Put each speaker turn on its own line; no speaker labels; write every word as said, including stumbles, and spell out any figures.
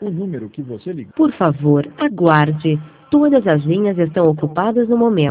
O número que você ligou.
Por favor, aguarde. Todas as linhas estão ocupadas no momento.